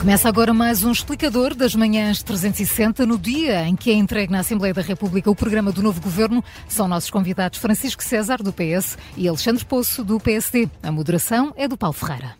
Começa agora mais um explicador das manhãs 360, no dia em que é entregue na Assembleia da República o programa do novo governo. São nossos convidados Francisco César, do PS, e Alexandre Poço, do PSD. A moderação é do Paulo Ferreira.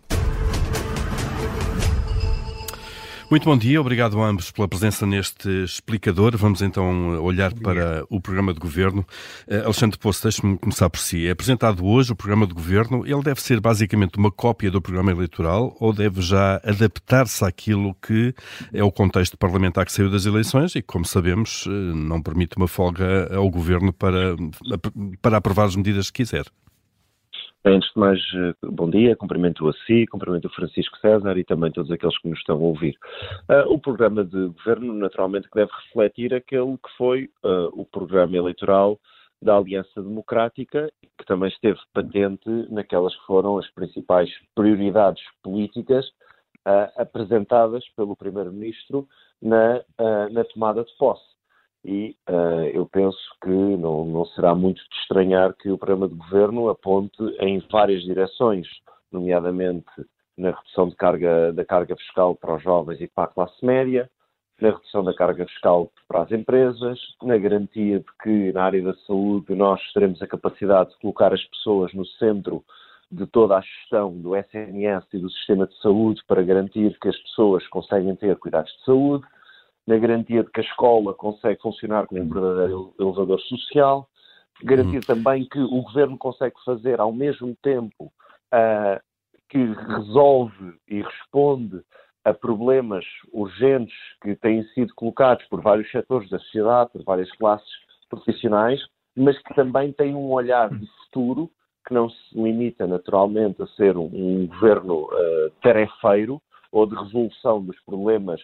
Muito bom dia, obrigado a ambos pela presença neste explicador. Vamos então olhar para o programa de governo. Alexandre Poço, deixe-me começar por si. É apresentado hoje o programa de governo. Ele deve ser basicamente uma cópia do programa eleitoral ou deve já adaptar-se àquilo que é o contexto parlamentar que saiu das eleições e que, como sabemos, não permite uma folga ao governo para aprovar as medidas que quiser? Antes de mais, bom dia, cumprimento a si, cumprimento o Francisco César e também todos aqueles que nos estão a ouvir. O programa de governo, naturalmente, que deve refletir aquele que foi o programa eleitoral da Aliança Democrática, que também esteve patente naquelas que foram as principais prioridades políticas apresentadas pelo Primeiro-Ministro na tomada de posse. E eu penso que não será muito de estranhar que o programa de governo aponte em várias direções, nomeadamente na redução da carga fiscal para os jovens e para a classe média, na redução da carga fiscal para as empresas, na garantia de que na área da saúde nós teremos a capacidade de colocar as pessoas no centro de toda a gestão do SNS e do sistema de saúde para garantir que as pessoas conseguem ter cuidados de saúde, na garantia de que a escola consegue funcionar como um verdadeiro elevador social, garantir também que o governo consegue fazer ao mesmo tempo que resolve e responde a problemas urgentes que têm sido colocados por vários setores da sociedade, por várias classes profissionais, mas que também tem um olhar de futuro que não se limita naturalmente a ser um governo tarefeiro ou de resolução dos problemas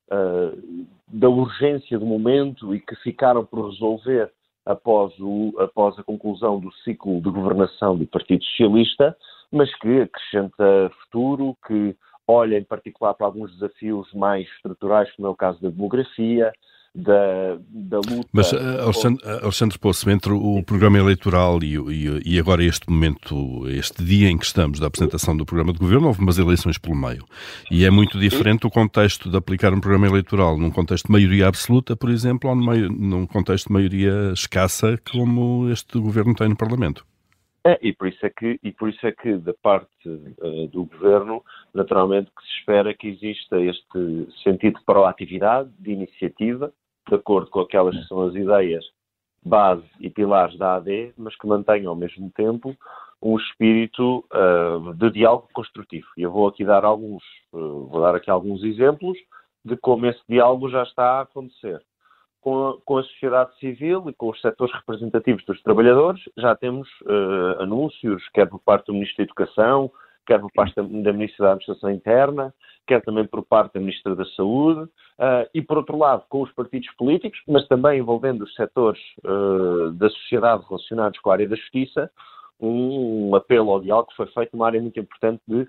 da urgência do momento e que ficaram por resolver após a conclusão do ciclo de governação do Partido Socialista, mas que acrescenta futuro, que olha em particular para alguns desafios mais estruturais, como é o caso da demografia, da luta... Mas, Alexandre Poço, entre o programa eleitoral e agora este momento, este dia em que estamos da apresentação do programa de governo, houve umas eleições pelo meio. E é muito diferente o contexto de aplicar um programa eleitoral num contexto de maioria absoluta, por exemplo, ou num contexto de maioria escassa, como este governo tem no Parlamento. E por isso é que da parte do governo, naturalmente, que se espera que exista este sentido de proatividade, de iniciativa, de acordo com aquelas que são as ideias base e pilares da AD, mas que mantenham ao mesmo tempo um espírito de diálogo construtivo. E eu vou dar aqui alguns exemplos de como esse diálogo já está a acontecer. Com a sociedade civil e com os setores representativos dos trabalhadores, já temos anúncios, quer por parte do Ministro da Educação, quer por parte da Ministra da Administração Interna, quer também por parte da Ministra da Saúde, e por outro lado com os partidos políticos, mas também envolvendo os setores da sociedade relacionados com a área da justiça, um apelo ao diálogo que foi feito numa área muito importante de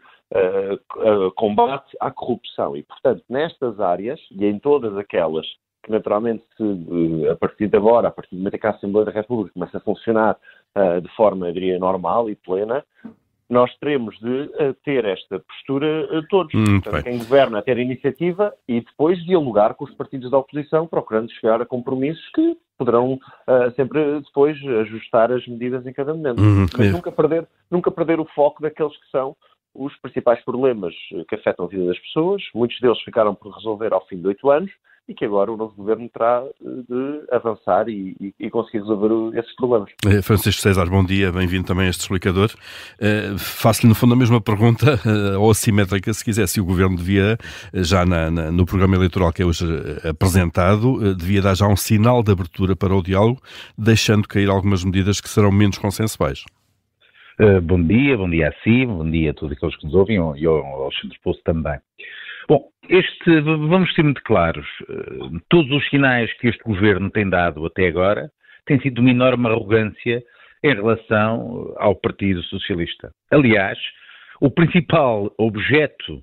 combate à corrupção. E, portanto, nestas áreas, e em todas aquelas que naturalmente, a partir de agora, a partir do momento em que a Assembleia da República começa a funcionar de forma, eu diria, normal e plena, nós teremos de ter esta postura todos. Portanto, quem governa ter iniciativa e depois dialogar com os partidos da oposição, procurando chegar a compromissos que poderão sempre depois ajustar as medidas em cada momento. Mas nunca perder o foco daqueles que são os principais problemas que afetam a vida das pessoas. Muitos deles ficaram por resolver ao fim de 8 anos e que agora o novo governo terá de avançar e conseguir resolver esses problemas. Francisco César, bom dia, bem-vindo também a este explicador. Faço-lhe, no fundo, a mesma pergunta, ou assimétrica, se quiser, se o governo devia, já no programa eleitoral que é hoje apresentado, devia dar já um sinal de abertura para o diálogo, deixando cair algumas medidas que serão menos consensuais. Bom dia a si, bom dia a todos aqueles que nos ouvem e ao Alexandre Poço também. Bom, vamos ser muito claros, todos os sinais que este governo tem dado até agora têm sido de uma enorme arrogância em relação ao Partido Socialista. Aliás, o principal objeto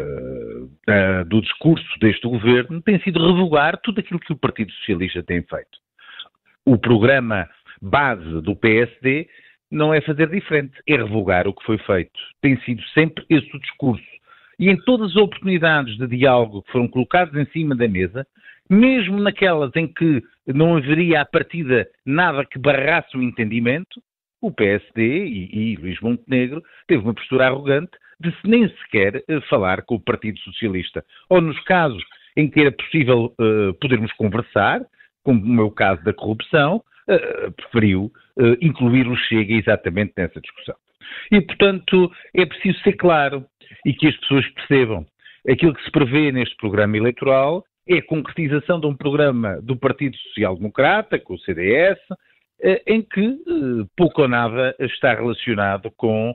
do discurso deste governo tem sido revogar tudo aquilo que o Partido Socialista tem feito. O programa base do PSD não é fazer diferente, é revogar o que foi feito. Tem sido sempre esse o discurso. E em todas as oportunidades de diálogo que foram colocadas em cima da mesa, mesmo naquelas em que não haveria à partida nada que barrasse o entendimento, o PSD e Luís Montenegro teve uma postura arrogante de nem sequer falar com o Partido Socialista. Ou nos casos em que era possível podermos conversar, como no meu caso da corrupção, preferiu incluir o Chega exatamente nessa discussão. E, portanto, é preciso ser claro e que as pessoas percebam. Aquilo que se prevê neste programa eleitoral é a concretização de um programa do Partido Social Democrata, com o CDS, em que pouco ou nada está relacionado com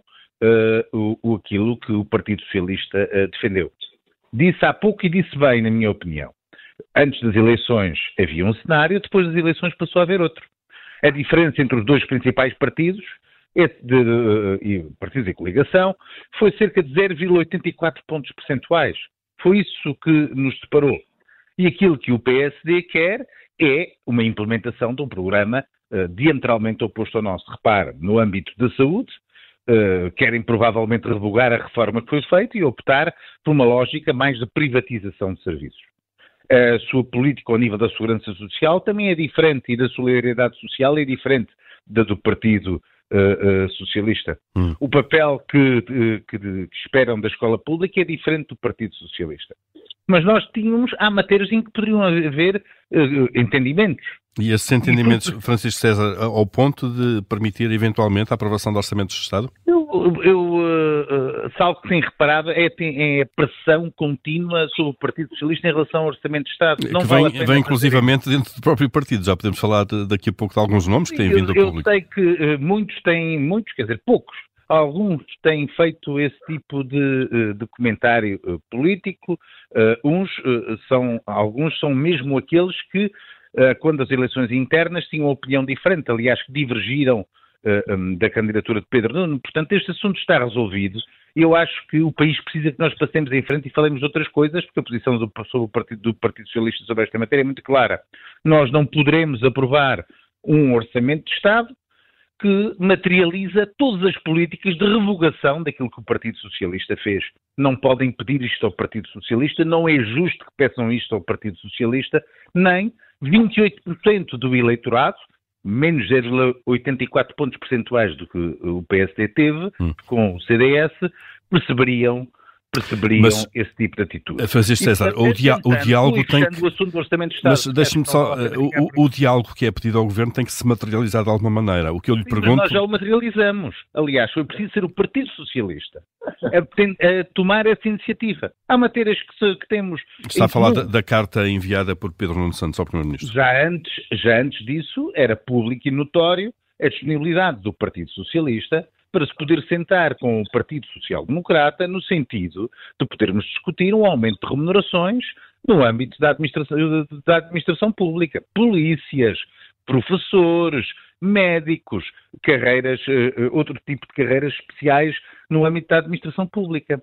aquilo que o Partido Socialista defendeu. Disse há pouco e disse bem, na minha opinião. Antes das eleições havia um cenário, depois das eleições passou a haver outro. A diferença entre os dois principais partidos, partidos em coligação, foi cerca de 0,84 pontos percentuais. Foi isso que nos separou. E aquilo que o PSD quer é uma implementação de um programa diametralmente oposto ao nosso. Repare, no âmbito da saúde, querem provavelmente revogar a reforma que foi feita e optar por uma lógica mais de privatização de serviços. A sua política ao nível da segurança social também é diferente e da solidariedade social é diferente da do Partido Socialista. O papel que esperam da escola pública é diferente do Partido Socialista. Mas nós há matérias em que poderiam haver entendimentos. E esses entendimentos, Francisco César, ao ponto de permitir eventualmente a aprovação de orçamentos de Estado? Se algo que tem reparado é a pressão contínua sobre o Partido Socialista em relação ao Orçamento de Estado. Não vem inclusivamente dentro do próprio partido. Já podemos falar daqui a pouco de alguns nomes que têm vindo ao público. Eu sei que poucos. Alguns têm feito esse tipo de comentário político. Alguns são mesmo aqueles que, quando as eleições internas, tinham uma opinião diferente. Aliás, que divergiram da candidatura de Pedro Nuno. Portanto, este assunto está resolvido. Eu acho que o país precisa que nós passemos em frente e falemos de outras coisas, porque a posição do Partido Socialista sobre esta matéria é muito clara. Nós não poderemos aprovar um orçamento de Estado que materializa todas as políticas de revogação daquilo que o Partido Socialista fez. Não podem pedir isto ao Partido Socialista, não é justo que peçam isto ao Partido Socialista, nem 28% do eleitorado, menos 0,84 pontos percentuais do que o PSD teve, com o CDS, perceberiam esse tipo de atitude. Francisco César, o diálogo tem que... O assunto do Orçamento de Estado... Mas deixe-me só... O diálogo que é pedido ao Governo tem que se materializar de alguma maneira. O que eu lhe pergunto... Mas nós já o materializamos. Aliás, foi preciso ser o Partido Socialista a tomar essa iniciativa. Há matérias que temos... Está a falar da carta enviada por Pedro Nuno Santos ao Primeiro-Ministro. Já antes disso, era público e notório a disponibilidade do Partido Socialista para se poder sentar com o Partido Social Democrata no sentido de podermos discutir um aumento de remunerações no âmbito da administração pública. Polícias, professores, médicos, outro tipo de carreiras especiais no âmbito da administração pública.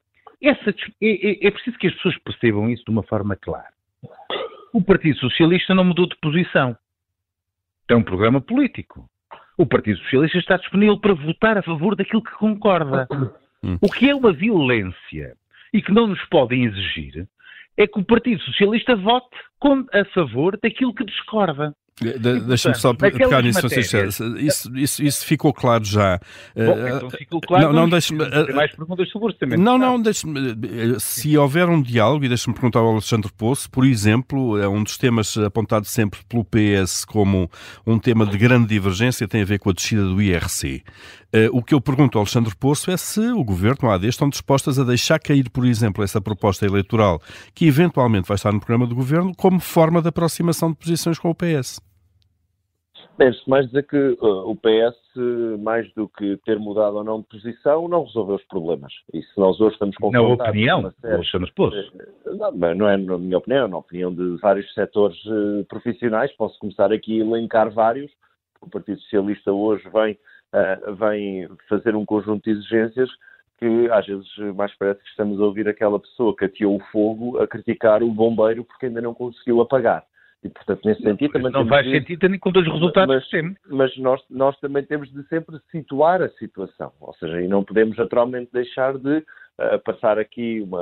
É preciso que as pessoas percebam isso de uma forma clara. O Partido Socialista não mudou de posição. Tem um programa político. O Partido Socialista está disponível para votar a favor daquilo que concorda. O que é uma violência e que não nos podem exigir é que o Partido Socialista vote a favor daquilo que discorda. Deixa-me só pegar nisso, Francisco. Isso ficou claro já. Bom, então ficou claro. Não deixe-me... mais perguntas sobre o orçamento. Não, deixe-me... Se houver um diálogo, e deixe-me perguntar ao Alexandre Poço, por exemplo, é um dos temas apontado sempre pelo PS como um tema de grande divergência, tem a ver com a descida do IRC. O que eu pergunto ao Alexandre Poço é se o Governo ou a AD estão dispostas a deixar cair, por exemplo, essa proposta eleitoral que eventualmente vai estar no programa do Governo como forma de aproximação de posições com o PS. Antes de mais dizer que o PS, mais do que ter mudado ou não de posição, não resolveu os problemas. E se nós hoje estamos confrontados... Na opinião do Alexandre Poço. Não é na minha opinião, na opinião de vários setores profissionais. Posso começar aqui a elencar vários. O Partido Socialista hoje vem fazer um conjunto de exigências que às vezes mais parece que estamos a ouvir aquela pessoa que ateou o fogo a criticar o bombeiro porque ainda não conseguiu apagar. E, portanto, nesse sentido... também não faz sentido nem com os resultados que temos. Mas nós também temos de sempre situar a situação. Ou seja, e não podemos naturalmente deixar de passar aqui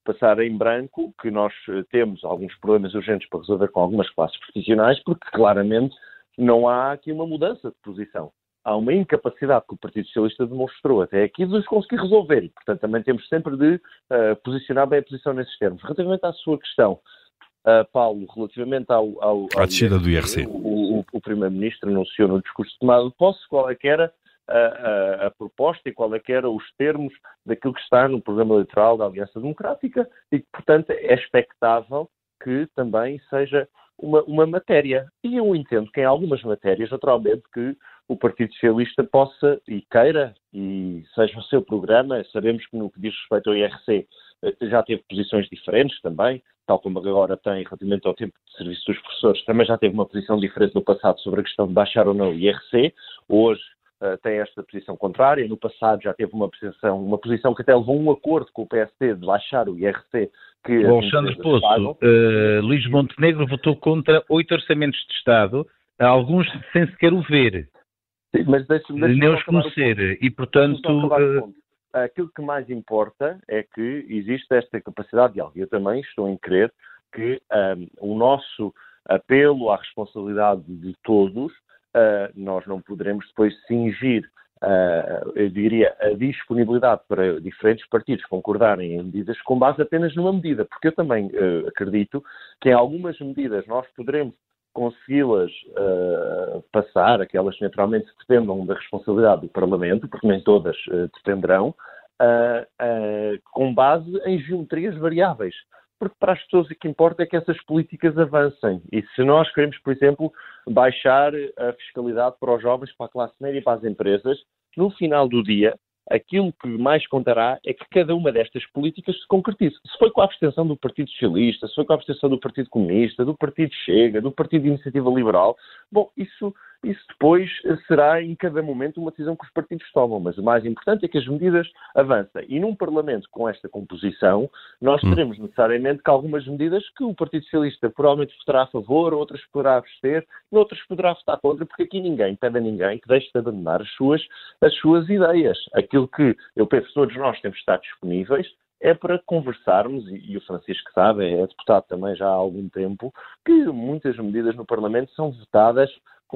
passar em branco que nós temos alguns problemas urgentes para resolver com algumas classes profissionais, porque claramente não há aqui uma mudança de posição. Há uma incapacidade que o Partido Socialista demonstrou até aqui de os conseguir resolver e, portanto, também temos sempre de posicionar bem a posição nesses termos. Relativamente à sua questão, Paulo, relativamente à descida do IRC, o Primeiro-Ministro anunciou no discurso de tomada de posse qual é que era a proposta e qual é que eram os termos daquilo que está no programa eleitoral da Aliança Democrática e que, portanto, é expectável que também seja uma matéria. E eu entendo que em algumas matérias, naturalmente, que o Partido Socialista possa e queira e seja o seu programa. Sabemos que no que diz respeito ao IRC já teve posições diferentes também, tal como agora tem relativamente ao tempo de serviço dos professores, também já teve uma posição diferente no passado sobre a questão de baixar ou não o IRC. Hoje tem esta posição contrária. No passado já teve uma posição que até levou a um acordo com o PSD de baixar o IRC. O Alexandre Poço, Luís Montenegro votou contra 8 orçamentos de Estado, alguns sem sequer o ver. Sim, mas nem os conhecer. E, portanto, aquilo que mais importa é que existe esta capacidade de diálogo. Eu também estou em crer que o nosso apelo à responsabilidade de todos, nós não poderemos depois cingir, eu diria, a disponibilidade para diferentes partidos concordarem em medidas com base apenas numa medida, porque eu também acredito que em algumas medidas nós poderemos consegui-las passar, aquelas naturalmente que dependam da responsabilidade do Parlamento, porque nem todas dependerão, com base em geometrias variáveis. Porque para as pessoas o que importa é que essas políticas avancem. E se nós queremos, por exemplo, baixar a fiscalidade para os jovens, para a classe média e para as empresas, no final do dia, aquilo que mais contará é que cada uma destas políticas se concretize. Se foi com a abstenção do Partido Socialista, se foi com a abstenção do Partido Comunista, do Partido Chega, do Partido de Iniciativa Liberal, bom, isso depois será em cada momento uma decisão que os partidos tomam, mas o mais importante é que as medidas avancem. E num Parlamento com esta composição, nós teremos necessariamente que algumas medidas que o Partido Socialista provavelmente votará a favor, outras poderá abster, outras poderá votar contra, porque aqui ninguém pede a ninguém que deixe de abandonar as suas ideias. Aquilo que eu penso que todos nós temos de estar disponíveis é para conversarmos, e o Francisco sabe, é deputado também já há algum tempo, que muitas medidas no Parlamento são votadas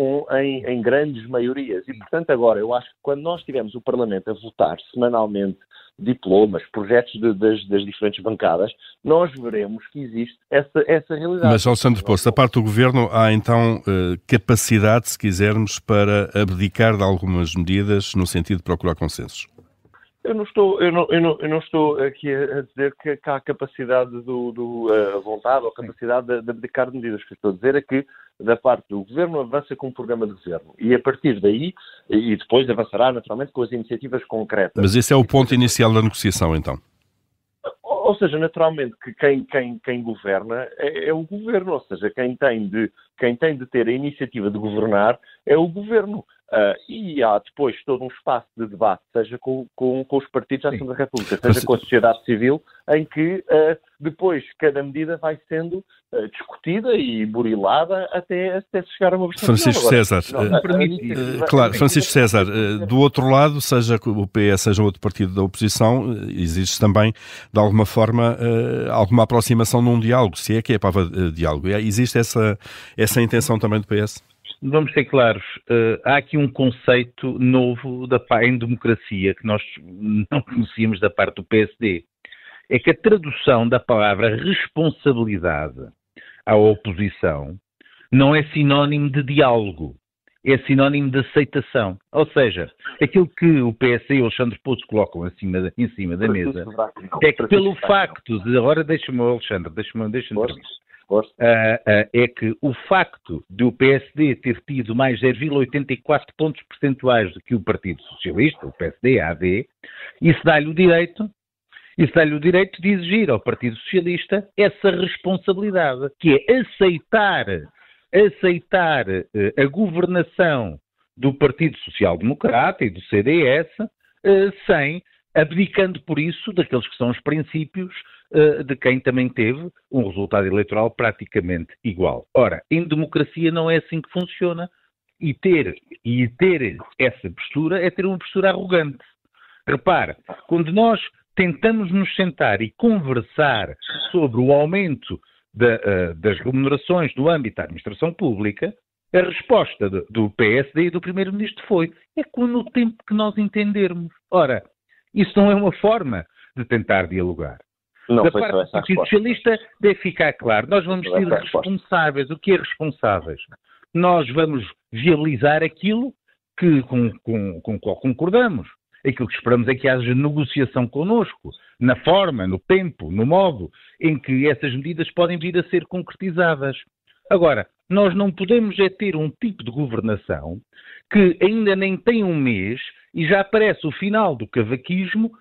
em grandes maiorias. E, portanto, agora, eu acho que quando nós tivermos o Parlamento a votar semanalmente diplomas, projetos das diferentes bancadas, nós veremos que existe essa realidade. Mas, Alexandre Poço, da parte do Governo, há então capacidade, se quisermos, para abdicar de algumas medidas no sentido de procurar consensos? Eu não estou aqui a dizer que há capacidade a vontade ou capacidade de abdicar de medidas. O que estou a dizer é que, da parte do Governo, avança com um programa de governo. E a partir daí, e depois avançará naturalmente com as iniciativas concretas. Mas esse é o ponto inicial da negociação, então? Ou seja, naturalmente que quem governa é o Governo. Ou seja, quem tem de ter a iniciativa de governar é o Governo. E há depois todo um espaço de debate, seja com os partidos da Assembleia da República, seja com a sociedade civil, em que depois cada medida vai sendo discutida e burilada até se chegar a uma versão Francisco final. César, claro, Francisco César, do outro lado, seja o PS, seja outro partido da oposição, existe também, de alguma forma, alguma aproximação num diálogo, se é que é para diálogo. Existe essa intenção também do PS? Vamos ser claros, há aqui um conceito novo em democracia que nós não conhecíamos da parte do PSD. É que a tradução da palavra responsabilidade à oposição não é sinónimo de diálogo, é sinónimo de aceitação. Ou seja, aquilo que o PSD e o Alexandre Poço colocam em cima da mesa é que pelo facto de... Agora deixa-me, Alexandre, deixa-me é que o facto de o PSD ter tido mais 0,84 pontos percentuais do que o Partido Socialista, o PSD, a AD, isso dá-lhe o direito de exigir ao Partido Socialista essa responsabilidade, que é aceitar a governação do Partido Social Democrata e do CDS sem abdicando por isso daqueles que são os princípios de quem também teve um resultado eleitoral praticamente igual. Ora, em democracia não é assim que funciona e ter essa postura é ter uma postura arrogante. Repara, quando nós tentamos nos sentar e conversar sobre o aumento das remunerações no âmbito da administração pública, a resposta do PSD e do Primeiro-Ministro foi: é no tempo que nós entendermos. Ora, isso não é uma forma de tentar dialogar. Não da foi parte só do essa a Partido resposta. Socialista deve ficar claro. Nós vamos ser responsáveis. O que é responsáveis? Nós vamos viabilizar aquilo com o qual concordamos. Aquilo que esperamos é que haja negociação connosco, na forma, no tempo, no modo em que essas medidas podem vir a ser concretizadas. Agora, nós não podemos ter um tipo de governação que ainda nem tem um mês e já aparece o final do cavaquismo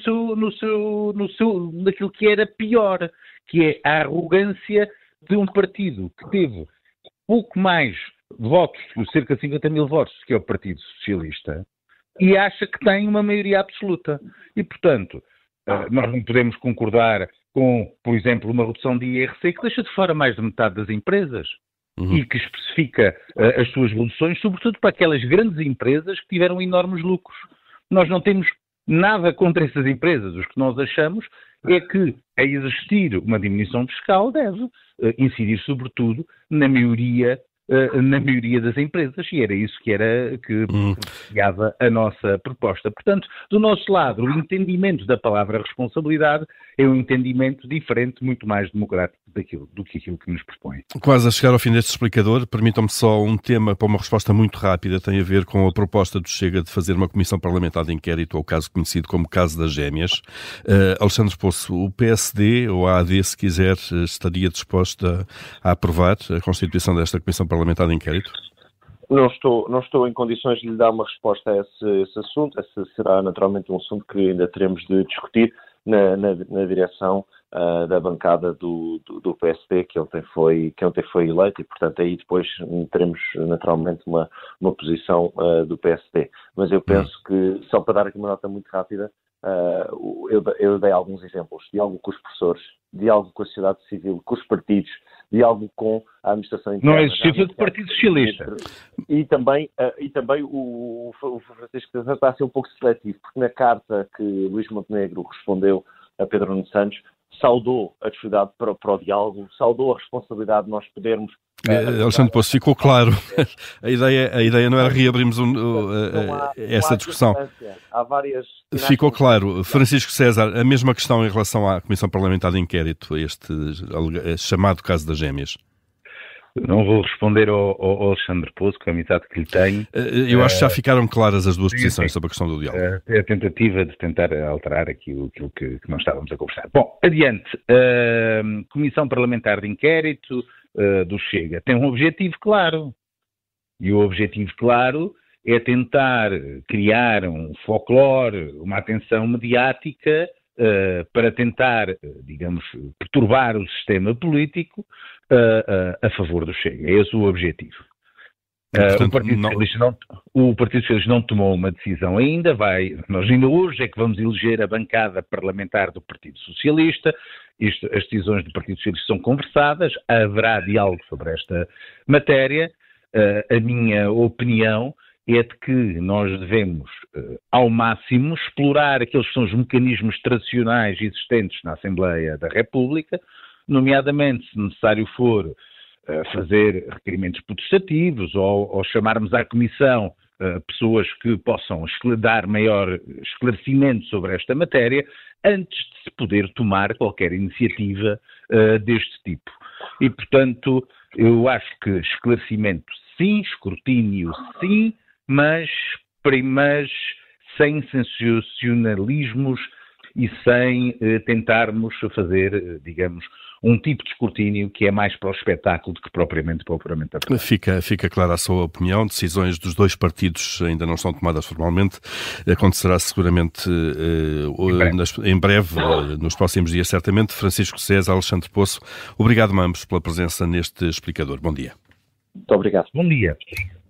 naquilo que era pior, que é a arrogância de um partido que teve pouco mais votos, cerca de 50 mil votos, que é o Partido Socialista, e acha que tem uma maioria absoluta. E, portanto, nós não podemos concordar com, por exemplo, uma redução de IRC que deixa de fora mais de metade das empresas e que especifica as suas reduções, sobretudo para aquelas grandes empresas que tiveram enormes lucros. Nós não temos nada contra essas empresas. O que nós achamos é que, a existir uma diminuição fiscal, deve incidir, sobretudo, na maioria das empresas, e era isso que beneficiava a nossa proposta. Portanto, do nosso lado, o entendimento da palavra responsabilidade é um entendimento diferente, muito mais democrático do que aquilo que nos propõe. Quase a chegar ao fim deste explicador, permitam-me só um tema para uma resposta muito rápida, tem a ver com a proposta do Chega de fazer uma comissão parlamentar de inquérito ao caso conhecido como caso das gêmeas. Alexandre Poço, o PSD ou a AD, se quiser, estaria disposta a aprovar a constituição desta comissão parlamentar de inquérito? Não estou em condições de lhe dar uma resposta a esse assunto. Esse será naturalmente um assunto que ainda teremos de discutir na direção da bancada do PSD, que ontem foi eleito, e portanto aí depois teremos naturalmente uma posição do PSD. Mas eu penso que, só para dar aqui uma nota muito rápida, eu dei alguns exemplos: diálogo com os professores, diálogo com a sociedade civil, com os partidos, diálogo com a administração interna. Não existe do Partido Socialista. E também o Francisco César está a ser um pouco seletivo, porque na carta que Luís Montenegro respondeu a Pedro Nuno Santos, saudou a disponibilidade para o diálogo, saudou a responsabilidade de nós podermos... Alexandre Poço, ficou claro. A ideia não era reabrirmos essa discussão. Há várias... Ficou claro. Francisco César, a mesma questão em relação à Comissão Parlamentar de Inquérito, este chamado caso das gêmeas. Não vou responder ao Alexandre Poço, com a amizade que lhe tenho. Eu acho que já ficaram claras as duas posições sobre a questão do diálogo. A tentativa de tentar alterar aquilo que nós estávamos a conversar. Bom, adiante. Comissão Parlamentar de Inquérito do Chega tem um objetivo claro. E o objetivo claro é tentar criar um folclore, uma atenção mediática para tentar, digamos, perturbar o sistema político a favor do Chega. É esse o objetivo. Portanto, o Partido Socialista não tomou uma decisão ainda. Nós ainda hoje é que vamos eleger a bancada parlamentar do Partido Socialista. As decisões do Partido Socialista são conversadas, haverá diálogo sobre esta matéria. A minha opinião é de que nós devemos, ao máximo, explorar aqueles que são os mecanismos tradicionais existentes na Assembleia da República, nomeadamente, se necessário for, fazer requerimentos protestativos ou chamarmos à Comissão pessoas que possam dar maior esclarecimento sobre esta matéria, antes de se poder tomar qualquer iniciativa deste tipo. E, portanto, eu acho que esclarecimento sim, escrutínio sim, mas sem sensacionalismos e sem tentarmos fazer, digamos, um tipo de escrutínio que é mais para o espetáculo do que propriamente para o parlamentar. Fica clara a sua opinião. Decisões dos dois partidos ainda não estão tomadas formalmente. Acontecerá seguramente em breve, nos próximos dias, certamente. Francisco César, Alexandre Poço, obrigado a ambos pela presença neste explicador. Bom dia. Muito obrigado. Bom dia.